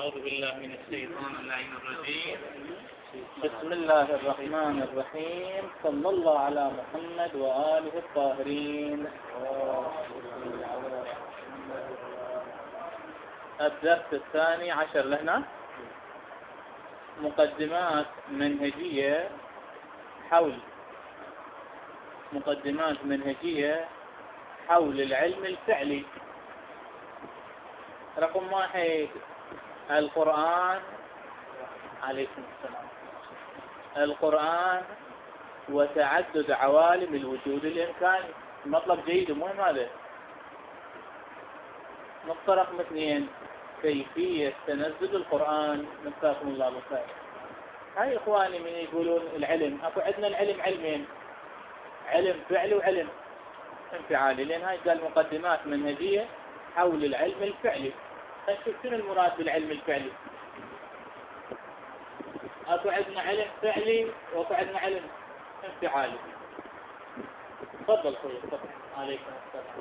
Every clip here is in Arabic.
أعوذ بالله من الشيطان اللعين الرجيم. بسم الله الرحمن الرحيم. صلى الله على محمد وآله الطاهرين. الدرس الثاني عشر لهنا مقدمات منهجية حول العلم الفعلي. رقم 1 القرآن عليكم السلام. القرآن وتعدد عوالم الوجود الإمكاني. مطلب جيد ومهم هذا. نقطة رقم 2 كيفية تنزل القرآن. نساكم الله بالخير. هاي إخواني من يقولون العلم، أكو عندنا العلم علمين، علم فعلي وعلم انفعالي، لأن هاي قال مقدمات منهجية حول العلم الفعلي. نشوف شنو المراد بالعلم الفعلي. أكو عندنا علم فعلي وأكو عندنا علم انفعالي. تفضل خوي تفضل. عليكم السلام.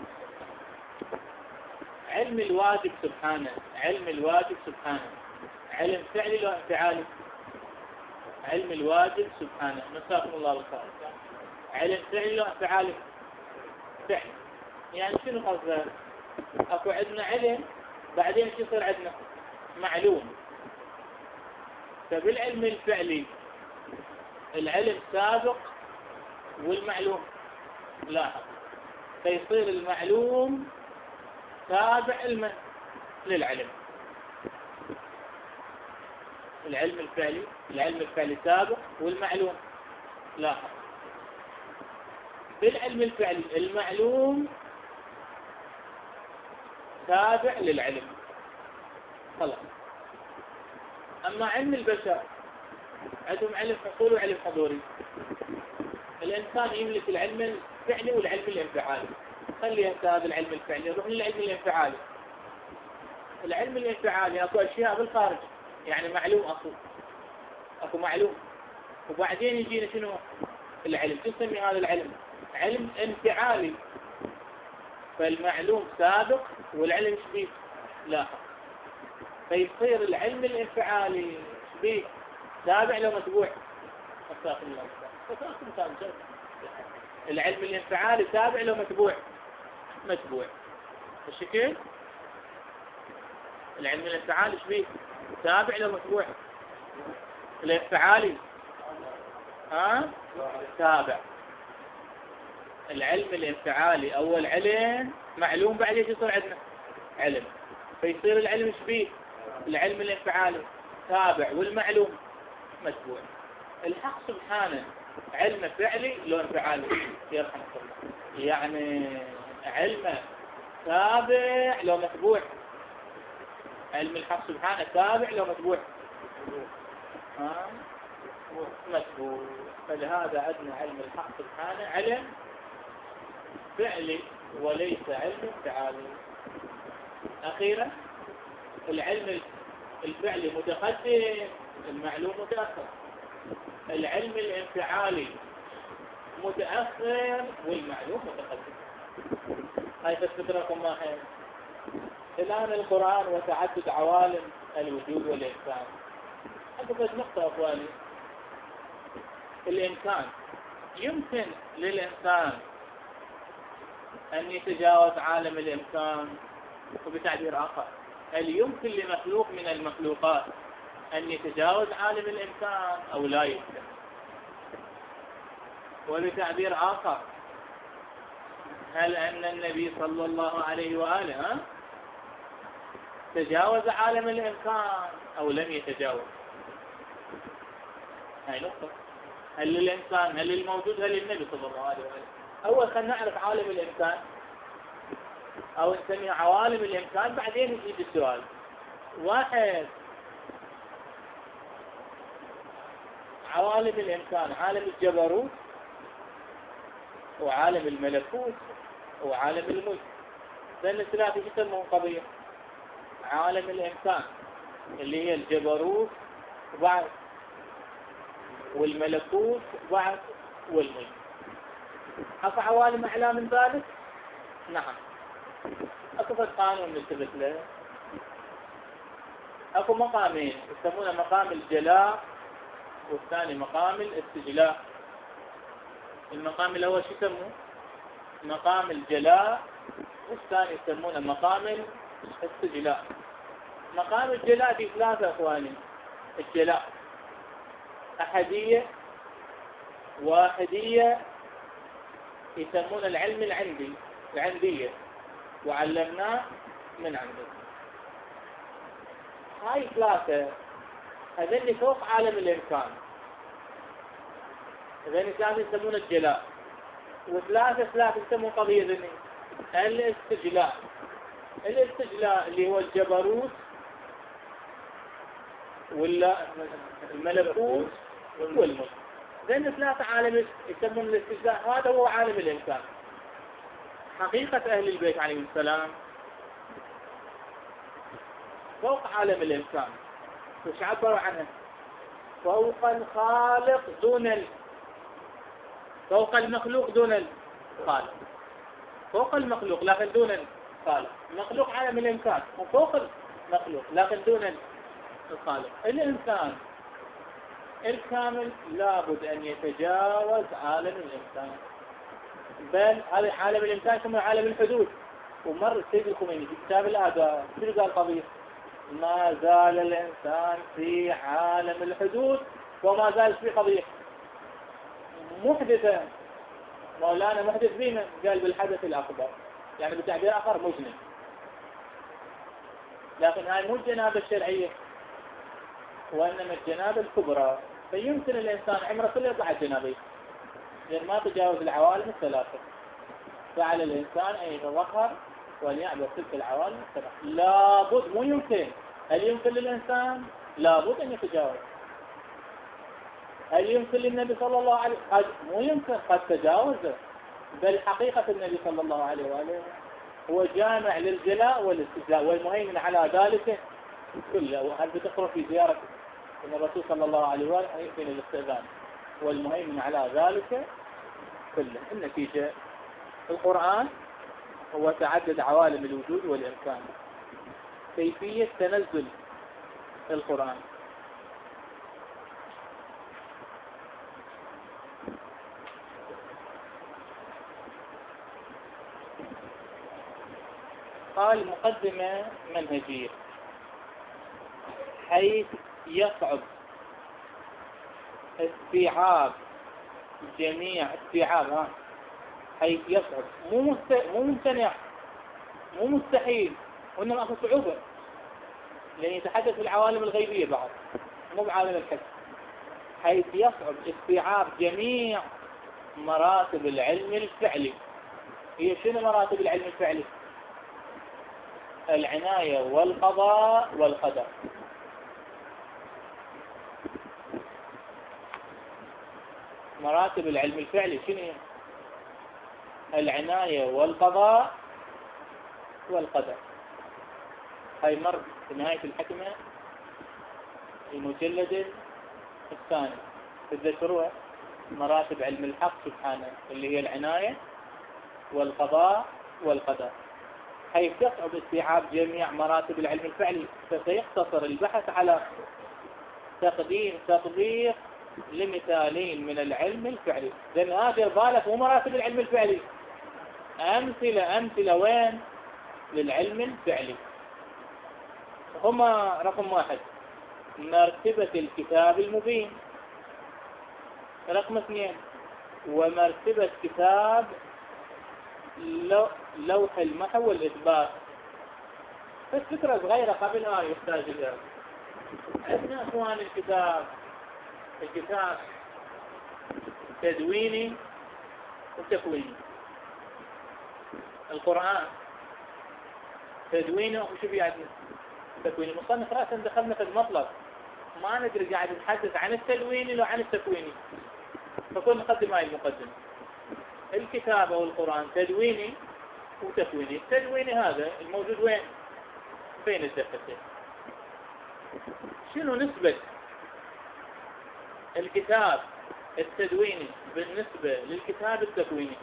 علم الواجب سبحانه، علم فعلي لو انفعالي؟ علم الواجب سبحانه. نساكم الله بالخير. علم فعلي لو انفعالي؟ فعل. يعني شنو قصده؟ اكو عندنا علم بعدين شو يصير عندنا؟ معلوم. فبالعلم الفعلي العلم سابق والمعلوم لاحق، فيصير المعلوم تابع للعلم. العلم الفعلي سابق والمعلوم لاحق. بالعلم الفعلي المعلوم تابع للعلم خلاص. أما علم البشر عندهم علم حصولي وعلم حضوري. الإنسان يملك العلم الفعلي والعلم الانفعالي. خلي هذا العلم الفعلي نروح للعلم الانفعالي. العلم الانفعالي أكو أشياء بالخارج، يعني معلوم أكو معلوم، وبعدين يجينا شنو العلم. شو نسمي هذا العلم؟ علم انفعالي. فالمعلوم سابق والعلم شبيه لاحق، فيصير العلم الانفعالي شبيه تابع لو متبوع. العلم الانفعالي تابع لو متبوع. الشكل العلم الانفعالي شبيه تابع لو متبوع. الانفعالي تابع. العلم الانفعالي أول علم معلوم، بعدين يصير عندنا علم، فيصير العلم شبيه العلم الانفعالي تابع والمعلوم متبوع. الحق سبحانه علم فعلي لو انفعالي يرحمك الله، يعني علم تابع لو متبوع. علم الحق سبحانه تابع لو متبوع متبوع. فلهذا عندنا علم الحق سبحانه علم فعلي وليس علم انفعالي. أخيرا العلم الفعلي متقدم، المعلوم متأخر. العلم الانفعالي متأخر والمعلوم متقدم. هاي تثبت رقم 1. الآن القرآن وتعدد عوالم الوجود والإمكان. أكبر نقطة أخواني، الإمكان. يمكن للإنسان أن يتجاوز عالم الإمكان، وبتعبير آخر هل يمكن لمخلوق من المخلوقات أن يتجاوز عالم الإمكان أو لا يمكن؟ وبتعبير آخر هل أن النبي صلى الله عليه وآله تجاوز عالم الإمكان أو لم يتجاوز؟ هاي نقطة. هل للإنسان، هل للموجود، هل للنبي صلى الله عليه وآله؟ أول خلينا نعرف عالم الإمكان أو نسميه عوالم الإمكان، بعدين يجي السؤال. 1 عوالم الإمكان، عالم الجبروت وعالم الملكوت وعالم الملك. لأن الثلاثة يسمون قضية عالم الإمكان اللي هي الجبروت بعد، والملكوت بعد، والملك. أكو عوالم أعلى من ذلك؟ نعم. أكو قانون نثبت له اكو مقامين يسمونه مقام الجلاء والثاني مقام الاستجلاء. المقام الاول شو يسموه؟ مقام الجلاء، والثاني يسمونه مقام الاستجلاء. مقام الجلاء في ثلاثة اخواني. الجلاء احدية، واحدية، يسمون العلم العندية، وعلمناه من عنده. هاي ثلاثة هذين فوق عالم الإمكان. هذين ثلاثة يسمون الجلاء، ثلاثة يسمون قضية ذني الاستجلاء. الاستجلاء اللي هو الجبروت ولا الملكوت والملك. ذين ثلاثة عالم يسمون الاستجلاء، هذا هو عالم الإمكان. حقيقة أهل البيت عليهم السلام فوق عالم الإمكان. وش عبروا عنه؟ فوق الخالق دون فوق المخلوق دون الخالق. فوق المخلوق لكن دون الخالق. المخلوق عالم الإمكان وفوق المخلوق لكن دون الخالق. الإنسان الكامل لابد أن يتجاوز عالم الإمكان، بل عالم الإمكان يسمى عالم الحدود. ومر السيد الخميني في كتاب الآداب شنو قال قضية؟ ما زال الإنسان في عالم الحدود وما زال في قضية محدثة. مولانا محدث بينا قال بالحدث الأكبر، يعني بتعبير آخر مجنن. لكن هاي مو الجنابة الشرعية، وإنما الجنابة الكبرى. فيمكن الإنسان عمره كله يطلع الجنابة، لأن ما تجاوز العوالم الثلاثة. فعلى الإنسان أن يتظهر وأن يعبر تلك العوالم الثلاثة. لابد، مو يمكن. هل يمكن للإنسان؟ لابد أن يتجاوز. هل يمكن للنبي صلى الله عليه وسلم؟ مو يمكن، قد تجاوزه. بل حقيقة النبي صلى الله عليه وآله هو جامع للجلاء والاستجلاء والمهيمن على ذلك كله. وهل بتقرأ في زيارة أن الرسول صلى الله عليه وآله يمكن الاستئذان والمهيمن على ذلك كله. النتيجة القرآن هو تعدد عوالم الوجود والإمكان. كيفية تنزل القرآن. قال مقدمة منهجية، حيث يصعب استيعاب جميع استيعاب حيث يصعب، مو ممتنع، مو مستحيل، وإنما أخذ صعوبة، لأن يتحدث في العوالم الغيبية بعد، مو بعالم الحس. حيث يصعب استيعاب جميع مراتب العلم الفعلي. هي شنو مراتب العلم الفعلي؟ العناية والقضاء والقدر. مراتب العلم الفعلي شنو هي؟ العناية والقضاء والقدر. هاي مر في نهاية الحكمة المجلد الثاني. تذكروها؟ مراتب علم الحق سبحانه اللي هي العناية والقضاء والقدر. حيث يصعب استيعاب جميع مراتب العلم الفعلي، فسيقتصر البحث على تقديم تطبيق لمثالين من العلم الفعلي. لأن هذا بالك مو مراتب العلم الفعلي، أمثلة وين؟ للعلم الفعلي. هما رقم 1 مرتبة الكتاب المبين، رقم 2 ومرتبة كتاب لوح المحو والإثبات. بس فكرة صغيرة قبل يحتاج إليها. عندنا أخوان الكتاب تدويني وتكويني. القرآن تدويني وشو في عندنا؟ تكويني. المصنف رأسا دخلنا في المطلب، ما ندري قاعد نتحدث عن التدويني لو عن التكويني، فكل نقدم هاي المقدمة. الكتاب أو القرآن تدويني وتكويني. التدويني هذا الموجود وين؟ بين الدفتين. شنو نسبة الكتاب التدويني بالنسبة للكتاب التكويني؟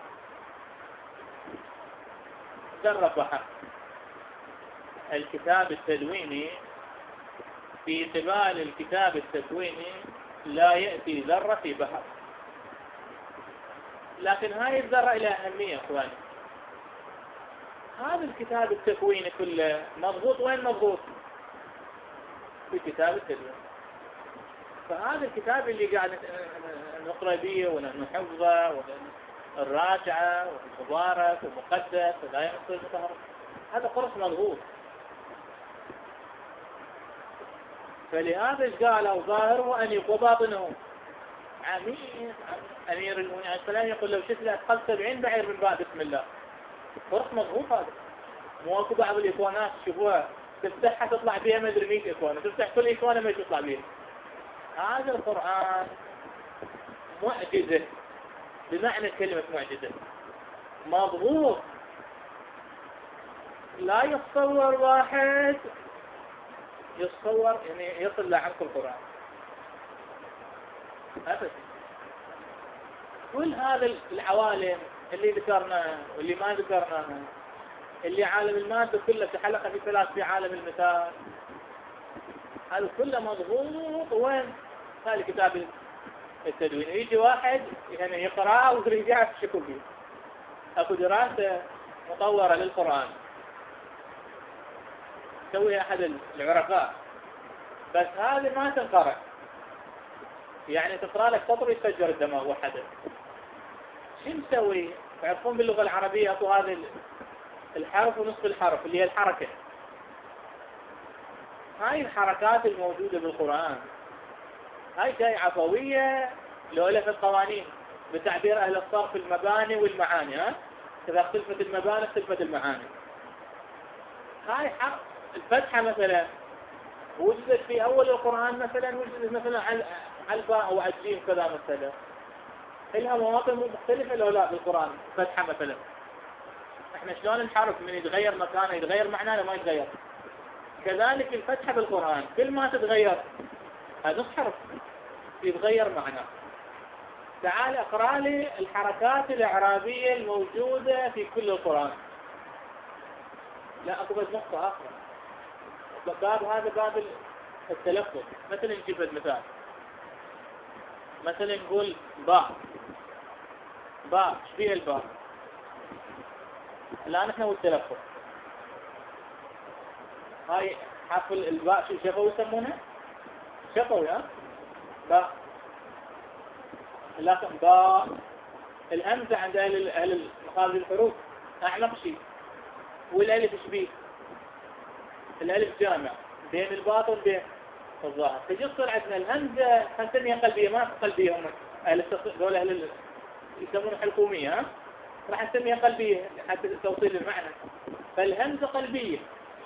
درب بحر. الكتاب التدويني في قبال الكتاب التكويني لا يأتي ذرة في بحر. لكن هاي الذرة لها أهمية إخواني. هذا الكتاب التكويني كله مضبوط، وين مضبوط؟ في كتاب التدوين. فهذا الكتاب اللي قاعد نقرأ به ونحفظه والراجعة والمبارك والمقدس ولا ينقص الظهر، هذا قرص مضبوط. فلهذا قالوا ظاهره أن يقوى باطنه. أمير المؤمنين عليه السلام يقول لو شفت أدخل 70 بعير من باب بسم الله. قرص مضبوط هذا. مو اكو بعض الإخوانات تشوفوها تفتحها تطلع بها ما ادري 100 إخوانة، تفتح كل إخوانة ما تطلع بها. هذا القرآن معجزة بمعنى كلمة معجزة، مضبوط. لا يتصور واحد يتصور يعني يطلع عنك القرآن أبدا. كل هذا العوالم اللي ذكرناها واللي ما ذكرناها، اللي عالم المادة كله في حلقة في 3 في عالم المثال، هذا كله مضبوط. وين؟ هذا كتاب التدوين. يجي واحد يعني يقرأه ويرجع في شكل فيه. أكو دراسة مطورة للقرآن سويها أحد العرفاء، بس هذه ما تنقرأ، يعني تقرأ لك سطر يتفجر الدماغ وحده. شو مسوي؟ تعرفون باللغة العربية أكو هذا الحرف ونصف الحرف اللي هي الحركة. هاي الحركات الموجودة بالقرآن هاي شيء عفوية لو لها في القوانين بتعبير أهل الصرف المباني والمعاني. إذا اختلفت المباني اختلفت المعاني. هاي حق الفتحة مثلا وجدت في أول القرآن، مثلا وجدت مثلا على الباء أو على الجيم كذا مثلا، لها مواطن مختلفة لو لا بالقرآن. فتحة مثلا احنا شلون الحرف من يتغير مكانه يتغير معناه ما يتغير، كذلك الفتحة بالقرآن كل ما تتغير هذا الحرف يتغير معناه. تعال اقرأ لي الحركات الإعرابية الموجودة في كل القرآن. لا اكو بس نقطة اخرى، باب هذا باب التلفظ. مثلا نجيب المثال، مثلا نقول باء. باء ايش فيها الباء؟ الآن احنا والتلفظ هاي حرف الباء شو شفوي يسمونه؟ شفوي. باء. لكن باء الهمزة عند أهل مخارج الحروف أعمق شيء. والألف ايش بيه؟ الألف جامع بين الباطن بين الظاهر. تجي تصير عندنا الهمزة خلينا قلبية، ما قلبية هم دول أهل يسمونها حلقومية. راح نسميها قلبية حتى توصيل المعنى. فالهمزة قلبية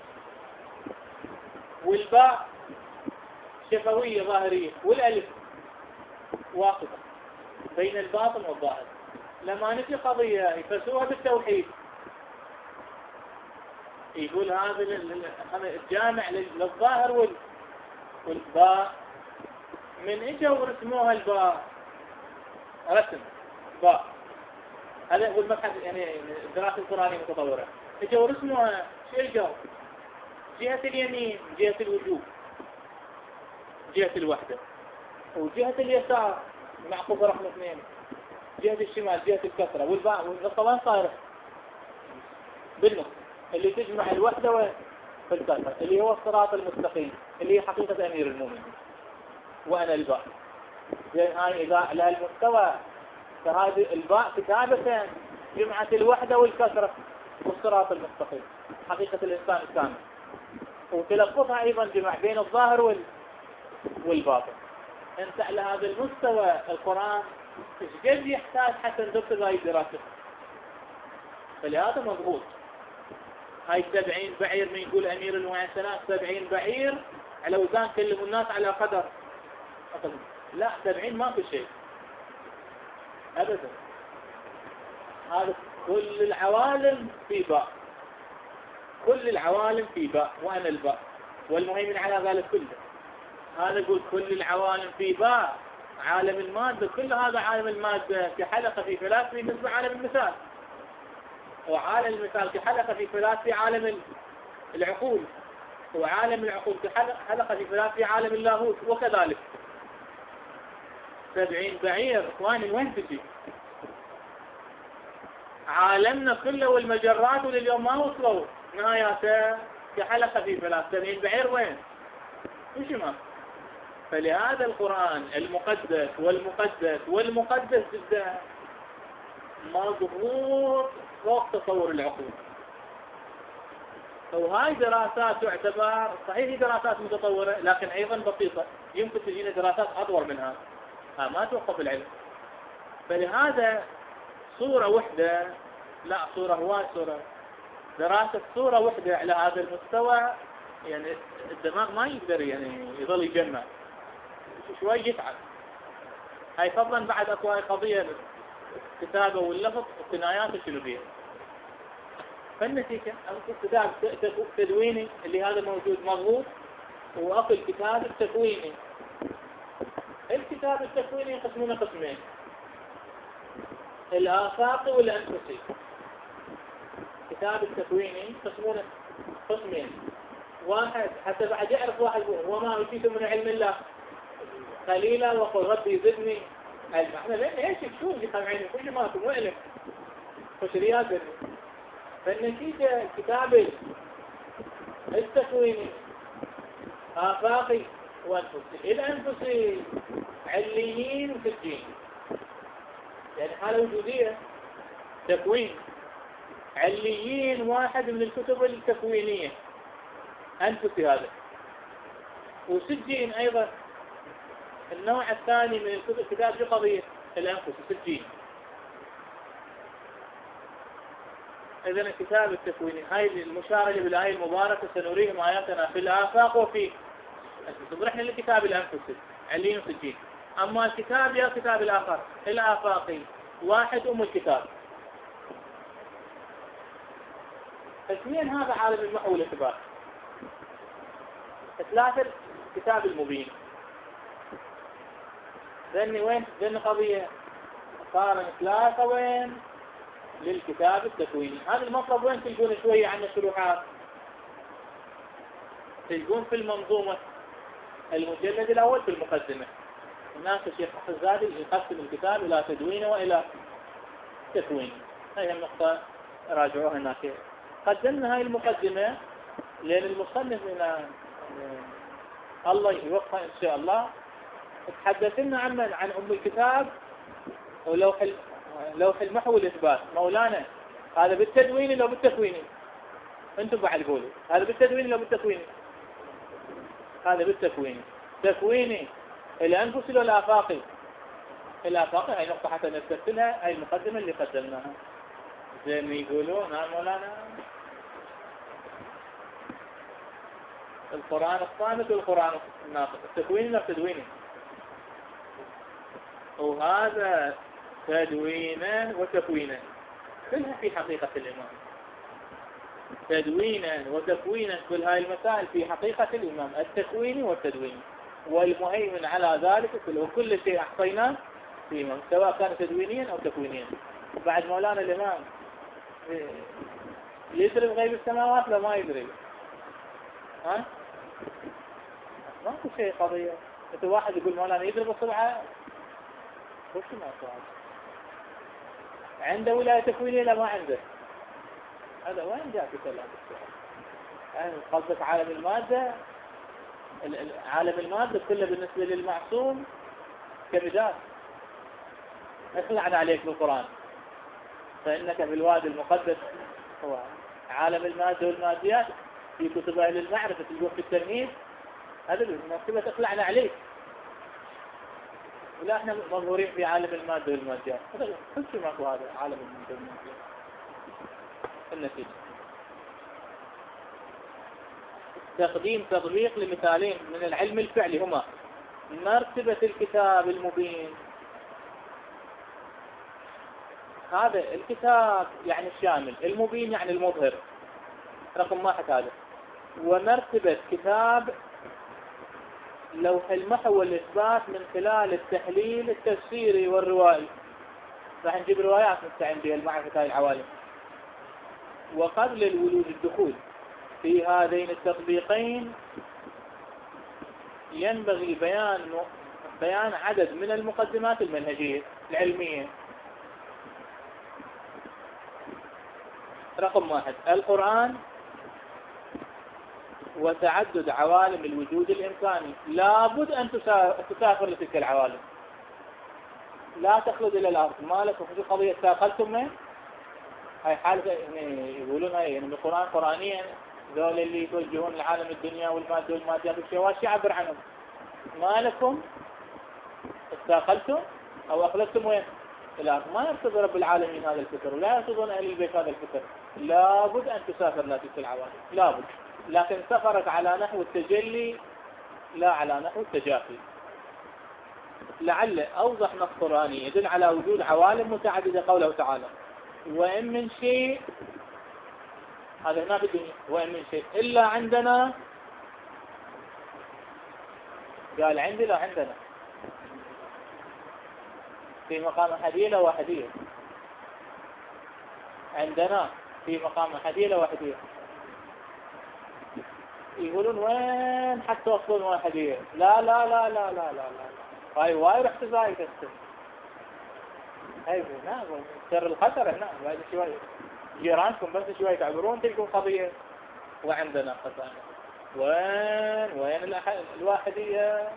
والباء شفوية ظاهرية والألف واقفة بين الباطن والظاهر. لما نجي قضية يفسروها بالتوحيد يقول هذا الجامع للظاهر والباء. من اجوا ورسموها الباء رسم باء، هذا هو المبحث يعني الدراسة القرآنية متطورة. اجوا ورسموها شو اجوا؟ جهة اليمين جهة الوجوب، جهة الوحدة، وجهة اليسار معقوبة رقم 2، جهة الشمال جهة الكسرة، والباء والطبعا صايرة بالنص اللي تجمع الوحدة والكسرة اللي هو الصراط المستقيم اللي هي حقيقة أمير المؤمنين وأنا الباء. هاي إذا لها المستوى فهذه الباء كتابة جمعة الوحدة والكسرة والصراط المستقيم حقيقة الإنسان الكامل، وتلفظها أيضا جمع بين الظاهر والباطن. أنت على هذا المستوى القرآن إيش قد يحتاج حتى ندرس هاي الدراسة. فلهذا مضبوط. هاي 70 بعير من يقول أمير المؤمنين 70 بعير على وزان كلموا الناس على قدر. لا 70 ما في شيء أبدا. هذا كل العوالم في باء، كل العوالم في باء وأنا الباء والمهيمن على ذلك كله. هذا يقول كل العوالم في باء. عالم المادة كل هذا عالم المادة في حلقة في فلسفة مثل عالم المثال، وعالم المثال في حلقة في فلسفة عالم العقول. وعالم العقول حلقة في فلان في عالم اللاهوت وكذلك. 70 بعير إخواني وين تجي؟ عالمنا كله والمجرات ولليوم ما وصلوا نهاياته كحلقة في فلان. 70 بعير وين؟ وش ما؟ فلهذا القرآن المقدس والمقدس والمقدس جدا مضغوط فوق تصور العقول. وهاي دراسات تعتبر صحيح دراسات متطورة لكن أيضا بسيطة، يمكن تجينا دراسات أطول منها ما توقف العلم. فلهذا صورة وحدة، لا صورة هواي صورة، دراسة صورة وحدة على هذا المستوى يعني الدماغ ما يقدر يعني يظل يجمع، شوي يتعب. هاي فضلا بعد اكو هاي قضية الكتابة واللفظ الثنايات شنو فيها. فالنتيجة الكتاب تدويني اللي هذا موجود مضغوط، واكو الكتاب التكويني. الكتاب التكويني يقسمونه قسمين، الآفاقي والأنفسي. الكتاب التكويني يقسمونه قسمين، واحد حتى بعد يعرف واحد وما أوتيتم من علم الله قليلا وقل ربي زدني علم. احنا ليش شو اللي سامعين كل ما انتم وين خش رياضه. فالنتيجه كتاب التكويني آفاقي وأنفسي. الأنفسي عليين وسجين، يعني حالة وجودية. تكوين عليين واحد من الكتب التكوينية أنفسي هذا، وسجين أيضا النوع الثاني من الكتب. كتاب في قضية الأنفس سجين. إذن الكتاب التكويني هاي المشارة بالآية المباركة سنريهم آياتنا في الآفاق وفي أنفسهم. رحنا لكتاب الأنفس علين وسجين. أما الكتاب يا كتاب الآخر الآفاقي واحد الكتاب. اثنين هذا عالم المحو والإثبات. ثلاثة كتاب المبين. ذني وين؟ ذني قضية صار ثلاثة وين؟ للكتاب التكويني. هذا المطلب وين تلقون شوية عن الشروحات؟ تلقون في المنظومة المجلد الأول في المقدمة. هناك الشيخ الزادي يقسم الكتاب إلى تدوين وإلى تكوين. هاي النقطة راجعوها هناك. قدمنا هاي المقدمة لأن المصنف من الله يوفقه إن شاء الله تحدث لنا عن أم الكتاب ولوح المحو والإثبات. مولانا هذا بالتدوين لو بالتكويني؟ أنتم بعد قولوا هذا بالتدوين لو بالتكويني؟ هذا بالتكويني. تكويني الأنفس ولا الآفاقي؟ الآفاقي. هاي نقطة حتى نستثلها، هاي المقدمة اللي قدمناها. زي ما يقولون مولانا القرآن الصامت والقرآن الناطق. التكويني لا تدويني؟ وهذا تدوينا وتكوينا كلها في حقيقة الإمام. تدوينا وتكوينا كل هاي المسائل في حقيقة الإمام التكويني والتدويني، والمهيمن على ذلك وكل شيء أحصيناه في إمام سواء كان تدوينيا أو تكوينيا. بعد مولانا الإمام يدري غيب السماوات لا ما يدري؟ ها؟ ما في شيء قضية. انت واحد يقول مولانا يدري بالسبعة وش ما صار؟ عنده ولاية تكوينية لا ما عنده؟ هذا وين جاء في كلام السؤال؟ يعني قصدك عالم المادة؟ عالم المادة كله بالنسبة للمعصوم كمداد. اخلعنا عليك بالقرآن فإنك في الوادي المقدس. هو عالم المادة والماديات في كتب أهل المعرفة تلقوه في التمهيد. هذا المكتبة تخلعنا عليك. ولا احنا مظهورين في عالم المادة والماديات. هذا كل شيء ماكو. هذا عالم المادة والماديات. النتيجة تقديم تطبيق لمثالين من العلم الفعلي هما مرتبة الكتاب المبين. هذا الكتاب يعني الشامل، المبين يعني المظهر، رقم واحد هذا. ومرتبة كتاب لوح المحو والإثبات من خلال التحليل التفسيري والروائي. راح نجيب روايات نستعين بها المعرفة هاي العوالم. وقبل الولود الدخول في هذين التطبيقين ينبغي بيان عدد من المقدمات المنهجية العلمية. رقم 1: القرآن وتعدد عوالم الوجود الإمكاني. لابد أن تسافر لتلك العوالم، لا تخلد إلى الأرض. ما لكم في قضية ساقلتم من هاي حالة يعني يقولون هاي يعني القرآن قرآنيا ذول اللي يتوجهون لعالم الدنيا والمادة والماديات والشيء يعبر عنهم. ما لكم استاقلتم أو أخلدتم وين؟ الأرض. ما يرتضي رب العالمين هذا الفكر ولا يرتضون أهل البيت هذا الفكر. لابد أن تسافر لتلك العوالم، لابد، لكن سفرت على نحو التجلي لا على نحو التجافي. لعل أوضح نص قرآني يدل على وجود عوالم متعددة قوله تعالى: وإن من شيء، هذا هنا في الدنيا، وإن من شيء إلا عندنا. قال عندي لا عندنا، في مقام أحدية لا واحدية. عندنا في مقام أحدية لا واحدية. يقولون وين حتى وصلون واحدية؟ لا لا لا لا لا لا لا، هاي واي رحت زايد هسه. هاي هنا سر الخطر هنا بعد شوي جيرانكم بس شوي تعبرون تلكم قضية وعندنا خزانة. وين الواحدية؟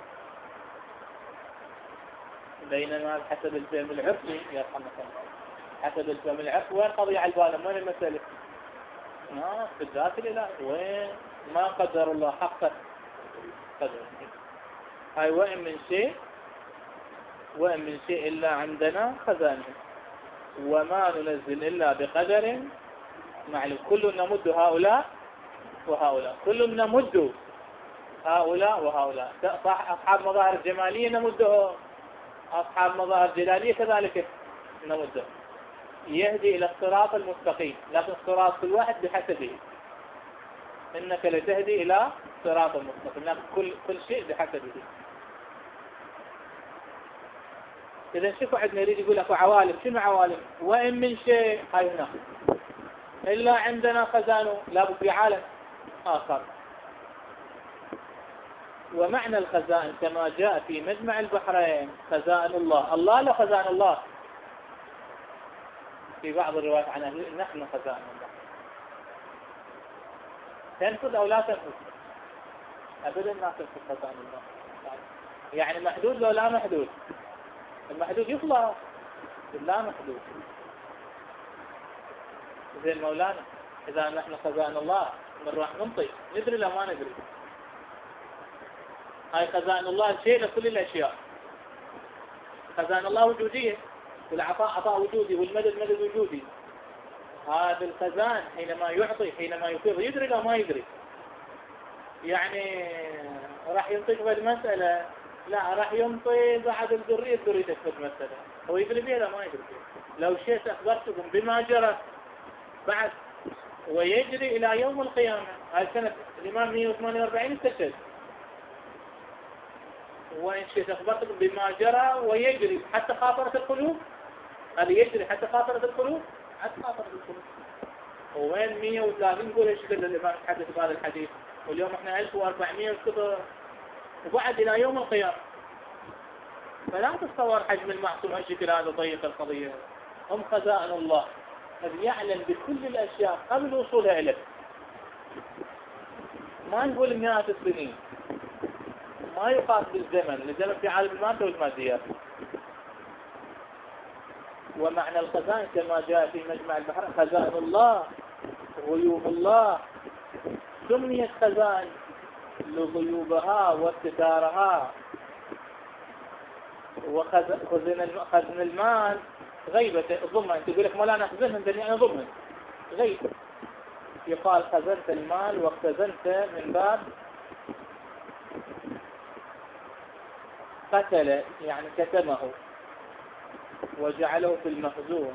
بينما حسب الفهم العرفي يرحمك الله، حسب الفهم العرفي وين قضية على البالم؟ وين المسألة؟ في الذات الإله. وين ما قدر الله حق قدر. هاي وإن من شيء إلا عندنا خزانه وما ننزل إلا بقدر معلوم. كل نمد هؤلاء وهؤلاء، كل نمد هؤلاء وهؤلاء. صح أصحاب مظاهر جمالية نمده، أصحاب مظاهر جلالية كذلك نمده. يهدي إلى الصراط المستقيم، لكن الصراط كل واحد بحسبه. إنك لتهدي إلى صراط المستقيم، لكن كل شيء بحسبه. إذا شوفوا عندنا يريد يقول لك عوالم. شنو عوالم؟ وإن من شيء، هاي هنا إلا عندنا خزانه، لابد في عالم آخر. ومعنى الخزائن كما جاء في مجمع البحرين خزائن الله. الله لا خزائن الله. في بعض الروايات عن أهل نحن خزائن الله. تنفذ أو لا تنفذ؟ أبدا ما تنفذ خزائن الله. يعني محدود لو لا محدود؟ المحدود يخلص، لا محدود. زي مولانا إذا نحن خزائن الله من راح ننطي، ندري لا ما ندري. هاي خزائن الله الشيء لكل الأشياء. خزائن الله وجودية، والعطاء عطاء وجودي، والمدد مدد وجودي. هذا الخزان حينما يعطي حينما يفيض يدري لا ما يدري. يعني راح ينطيك بالمسألة، لا راح ينطي بعد الذرية تكفت مسألة. هو يدري بيه لا ما يدري بيه. لو شئت أخبرتكم بما جرى بعد ويجري إلى يوم القيامة. هاي سنة الإمام 148 استشهد. وإن شئت أخبرتكم بما جرى ويجري حتى خاطرة القلوب. هذا يجري حتى خاطرة القلوب، حتى خاطرة القلوب. وين 130 نقول ايش كذا الإمام حدث بهذا الحديث، واليوم احنا 1400 وكذا، وبعد إلى يوم القيامة. فلا تتصور حجم المعصوم هالشكل هذا ضيق القضية. هم خزائن الله، قد يعلم بكل الأشياء قبل وصولها إليه. ما نقول مئات السنين، ما يقاس بالزمن، الزمن في عالم المادة والماديات. ومعنى الخزائن كما جاء في مجمع البحر خزائن الله، غيوب الله. سميت خزائن لغيوبها واستتارها. وخزن المال غيبة ضمن. انت تقول لك مولانا خزنهم يعني ضمن غيب. يقال خزنت المال واختزنت من باب قتل، يعني كتمه وجعله في المخزون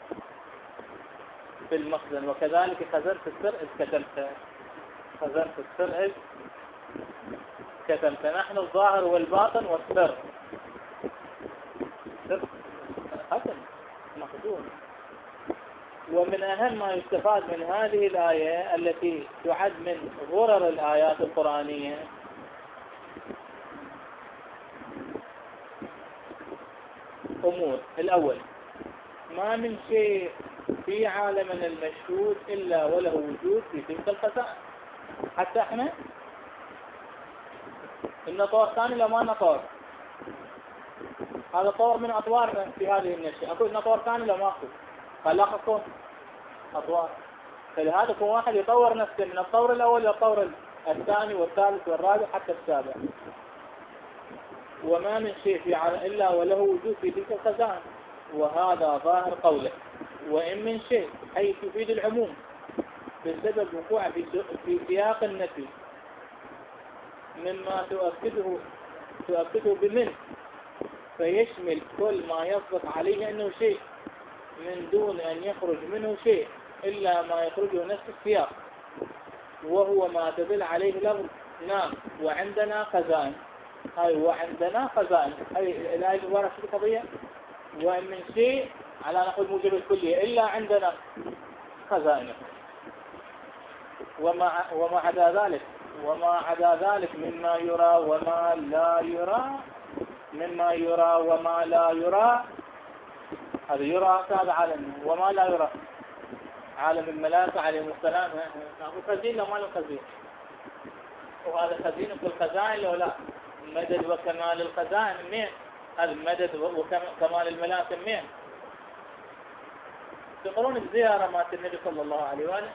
في المخزن. وكذلك خزنت السر إذ كتمت. خزنت السر إذ كتمت. نحن الظاهر والباطن والسر. سر ختم مخزون. ومن أهم ما يستفاد من هذه الآية التي تعد من غرر الآيات القرآنية أمور. الأول، ما من شيء في عالمنا المشهود إلا وله وجود في تلك الخزائن. حتى احنا النطور ثاني لو ما نطور، هذا طور من أطوارنا في هذه النشأة. أكو نطور ثاني لو ماكو، خلقكم أطوار. فلهذا كل واحد يطور نفسه من الطور الأول إلى الطور الثاني والثالث والرابع حتى السابع. وما من شيء في عالم إلا وله وجود في تلك الخزائن، وهذا ظاهر قوله. وإن من شيء حيث يفيد العموم بسبب وقوع في سياق النفي مما تؤكده بمن، فيشمل كل ما يصدق عليه أنه شيء من دون أن يخرج منه شيء إلا ما يخرجه نفس السياق، وهو ما تدل عليه لفظ نعم وعندنا خزائن. هاي وعندنا خزائن، هاي الآية المباركة في قضية. وإن من شيء على نحو الموجب الكلية إلا عندنا خزائن. وما عدا ذلك مما يرى وما لا يرى، مما يرى وما لا يرى. هذا يرى هذا عالم، وما لا يرى عالم الملائكة عليهم السلام. أبو خزين لو ما له خزين، وهذا خزين في الخزائن لو لا. مدد وكمال الخزائن منين؟ هذا مدد وكمال الملائكة منين؟ تقرون الزيارة مالت النبي صلى الله عليه وآله،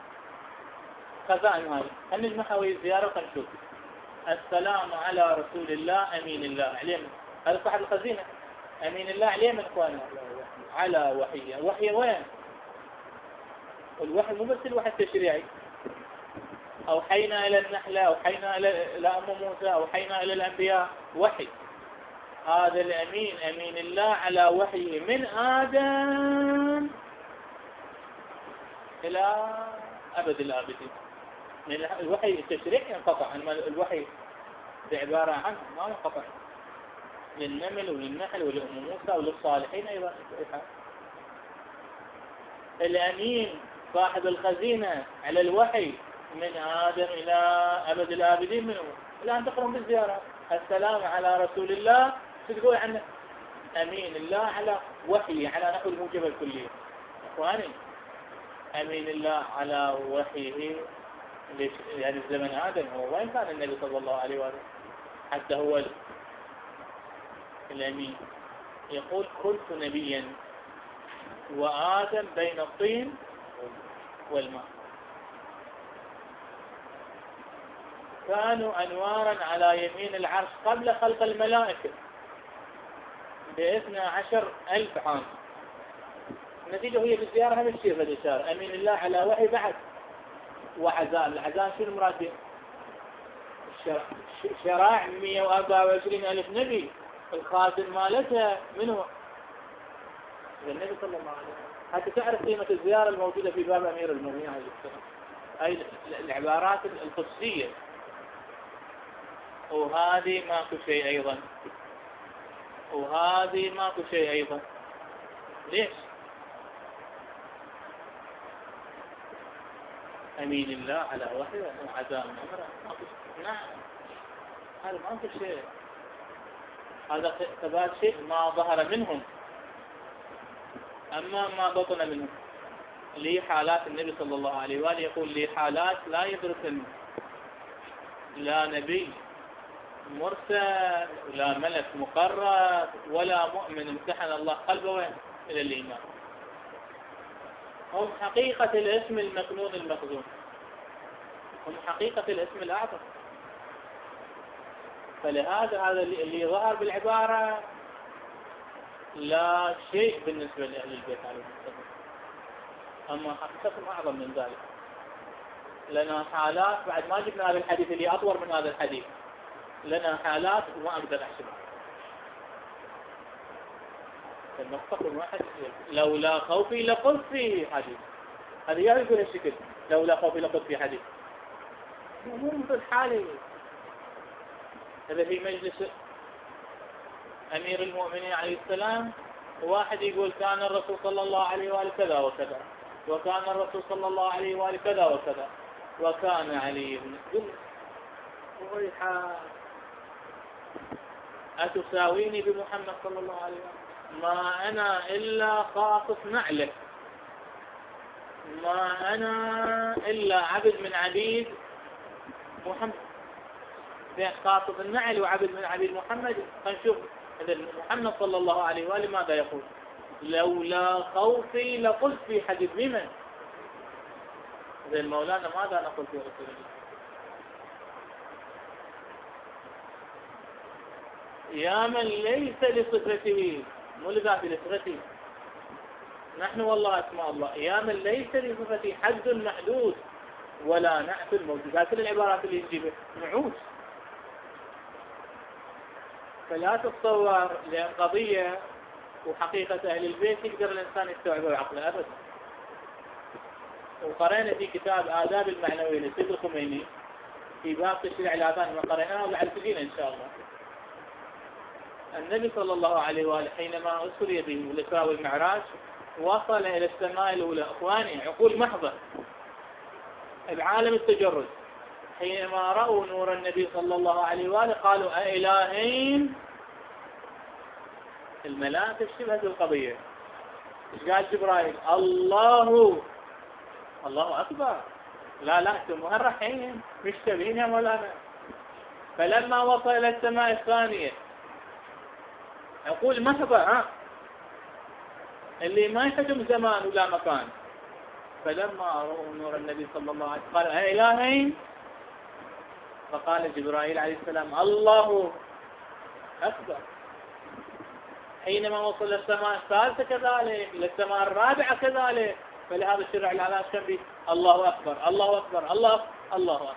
خزائن هاي. خلينا نجمعها ويا الزيارة ونشوف. السلام على رسول الله أمين الله عليه. هذا صاحب الخزينة. أمين الله عليه من إخوانه على وحيه. وحي وين؟ الوحي مو بس الوحي التشريعي. أوحينا إلى النحلة، أوحينا إلى أم موسى، أوحينا إلى الأنبياء. وحي. هذا الأمين أمين الله على وحيه من آدم إلى أبد الآبدين. الوحي التشريعي انقطع، الوحي بعبارة عنه ما انقطع. للنمل وللنحل ولأم موسى وللصالحين أيضا. الأمين صاحب الخزينة على الوحي من آدم إلى أبد الآبدين. منه الآن تقرون بالزيارة السلام على رسول الله، تقول عنه أمين الله على وحي على نحو الموجب الكلية. إخواني، أمين الله على وحيه يعني زمن آدم. هو وين كان النبي صلى الله عليه وآله حتى هو الأمين؟ يقول كنت نبيا وآدم بين الطين والماء، كانوا أنوارا على يمين العرش قبل خلق الملائكة ب12,000 عام. النتيجة هي بالزيارة هم الشيء في الإشارة. أمين الله على وحي بعد وعزائم. العزائم شنو المراد؟ شرائع 124,000 نبي. الخاتم مالتها منه النبي صلى الله عليه وسلم. حتى تعرف قيمة الزيارة الموجودة في باب أمير المؤمنين عليه السلام. هاي العبارات القدسية. وهذه ماكو شيء أيضا، وهذه ماكو شيء أيضا. ليش؟ أمين الله على وحي وعزائم أمره. نعم، هذا ماكو شيء. هذا ثبات شيء ما ظهر منهم. أما ما بطن منهم لي حالات النبي صلى الله عليه وآله يقول لي حالات لا يدركني لا نبي مرسل ولا ملك مقرب ولا مؤمن امتحن الله قلبه وين إلى الإيمان. هم حقيقة الاسم المكنون المخزون، هم حقيقة الاسم الأعظم. فلهذا هذا اللي ظهر بالعبارة لا شيء بالنسبة لأهل البيت عليهم السلام، أما حقيقتهم أعظم من ذلك. لنا حالات بعد ما جبنا هذا الحديث اللي أطول من هذا الحديث، لنا حالات وما أقدر أحسبها. المخطط الواحد لولا خوفي لقلت في حديث، هذا يقول الشكل لولا خوفي لقلت في حديث. مو مثل حالي. هذا في مجلس أمير المؤمنين عليه السلام، واحد يقول كان الرسول صلى الله عليه وآله كذا وكذا، وكان الرسول صلى الله عليه وآله كذا وكذا، وكان علي بن ويحا أتساويني بمحمد صلى الله عليه وسلم؟ ما أنا إلا خاطف نعلك، ما أنا إلا عبد من عبيد محمد. خاطف النعل وعبد من عبيد محمد. فنشوف محمد صلى الله عليه وآله ماذا يقول: لولا خوفي لقلت في حديث بمن. إذا مولانا ماذا نقول في رسول الله؟ يا من ليس لصفته، مو لذات لصفته، نحن والله أسماء الله، يا من ليس لصفته حد محدود ولا نعت الموجود. هذه العبارات اللي نجيبها نعوت. فلا تتصور لأن قضية وحقيقة أهل البيت يقدر الإنسان يستوعبها بعقله أبدا. وقرأنا في كتاب آداب المعنوية للسيد الخميني في باب تشريع الآذان، ما قرأناه وبعد تجينا إن شاء الله. النبي صلى الله عليه وآله حينما أسري به للإسراء والمعراج وصل إلى السماء الأولى. إخواني عقول محضة، العالم التجرد، حينما رأوا نور النبي صلى الله عليه وآله قالوا: أإلهين. الملائكة اشتبهت القضية. ايش قال جبرائيل؟ الله أكبر. لا انتم مهرحين مشتبهين يا مولانا. فلما وصل إلى السماء الثانية عقول محضة، اللي ما يحجم زمان ولا مكان. فلما رأوا نور النبي صلى الله عليه وسلم قال: أإلهين. فقال جبرائيل عليه السلام: الله أكبر. حينما وصل إلى السماء الثالثة كذلك، إلى السماء الرابعة كذلك. فلهذا الشرع العلاج كان به: الله أكبر الله أكبر الله أكبر الله أكبر.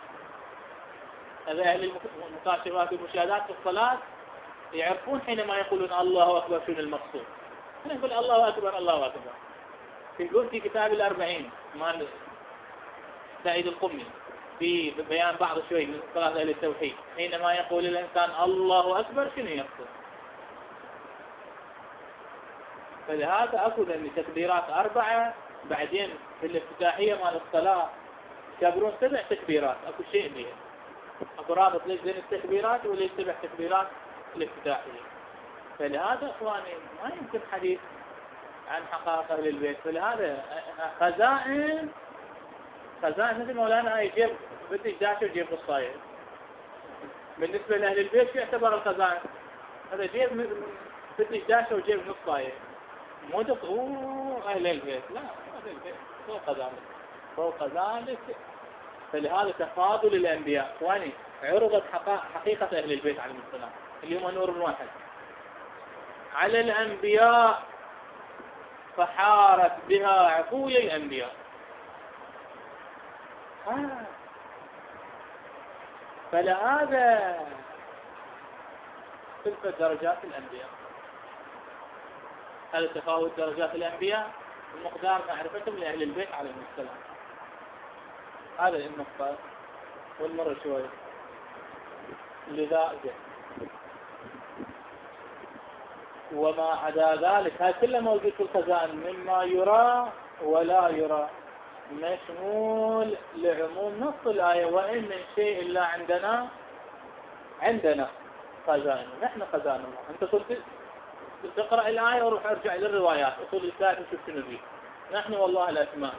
هذا أهل المكاشفات والمشاهدات في الصلاة يعرفون حينما يقولون الله أكبر شنو المقصود. أنا نقول الله أكبر الله أكبر. يقول في كتاب الأربعين مال سعيد القمي في بيان بعض شوي من صلاة أهل التوحيد، حينما يقول الإنسان الله أكبر شنو يقصد. فلهذا أخذ من تكبيرات 4، بعدين في الافتتاحية مال الصلاة يكبرون 7 تكبيرات. أكو شيء بها، أكو رابط ليش بين التكبيرات وليش 7 تكبيرات الافتتاحية. فلهذا إخواني ما يمكن حديث عن حقائق أهل البيت. فلهذا خزائن مثل مولانا يجيب بدي داشة ويجيب قصاية. بالنسبة لأهل البيت شو يعتبر الخزائن؟ هذا جيب بدي داشة ويجيب نصاية. مو أهل البيت، لا أهل البيت فوق ذلك. فلهذا تفاضل الأنبياء إخواني عرضت حقيقة أهل البيت عليهم السلام اللي هم نور واحد على الأنبياء، فحارت بها عقول الأنبياء. فلهذا تلك درجات الأنبياء. هذا تفاوت درجات الأنبياء ومقدار معرفتهم لأهل البيت عليهم السلام. هذا النقطة والمرة شوي لذا وما عدا ذلك هذا كله موجود في الخزائن مما يرى ولا يرى، مشمول لعموم نص الآية: وإن من شيء إلا عندنا خزائن. نحن خزائن الله. أنت قلت تقرأ الآية وروح أرجع للروايات أصول الإسلام وشوف شنو فيه. نحن والله الأسماء.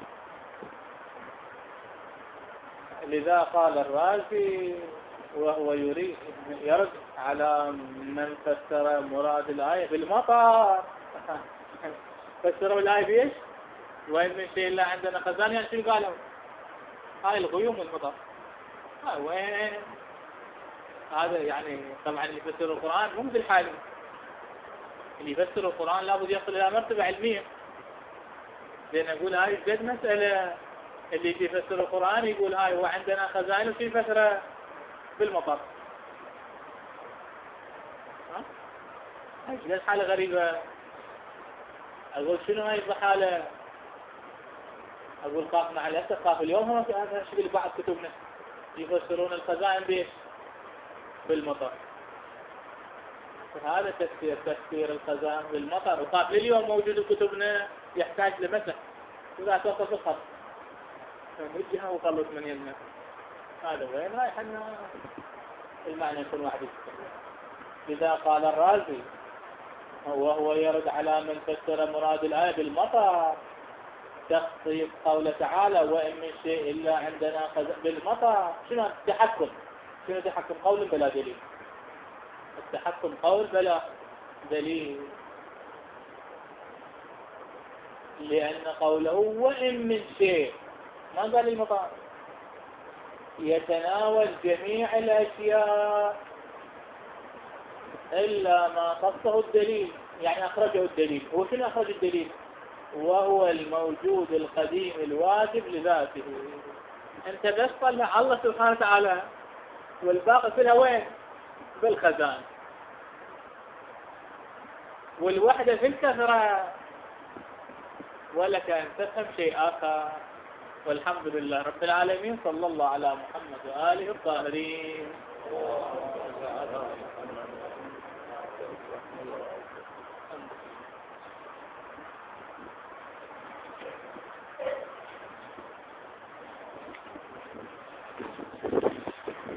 لذا قال الرازي وهو يرد على من فسر مراد الآية بالمطر. فسروا الآية بإيش؟ وإن من شيء إلا عندنا خزائن. يعني شو قالوا؟ هاي الغيوم والمطر. وين؟ هذا يعني طبعا اللي يفسر القرآن مو مثل الحالي. اللي يفسر القرآن لابد يصل إلى مرتبة علمية. لأن أقول هاي جد مسألة. اللي يفسر القرآن يقول هاي وعندنا خزائن وفي فترة بالمطر. هاي حالة غريبة. أقول شنو هاي الحالة؟ أقول قاف مع الأسف قاف اليوم هم في هذا الشيء بعض كتبنا يفسرون الخزائن بإيش؟ بالمطر. فهذا تفسير الخزائن بالمطر. وقاف لليوم موجود كتبنا يحتاج لمسح إذا توقف الخط من الجهة وخلص من يمنا، هذا وين رايح أن المعنى يكون واحد. لذا قال الرازي وهو يرد على من فسر مراد الآية بالمطر تخصيص قوله تعالى وإن من شيء إلا عندنا بالمطر. شنو التحكم؟ شنو التحكم؟ قول بلا دليل. التحكم قول بلا دليل، لأن قوله وإن من شيء ما قال المطر، يتناول جميع الأشياء إلا ما خصه الدليل، يعني أخرجه الدليل. هو شنو أخرج الدليل؟ وهو الموجود القديم الواجب لذاته. أنت بس طلع الله سبحانه وتعالى والباقي كلها وين؟ بالخزان. والوحدة في الكثرة، ولك أن تفهم شيء آخر. والحمد لله رب العالمين، صلى الله على محمد وآله الطاهرين.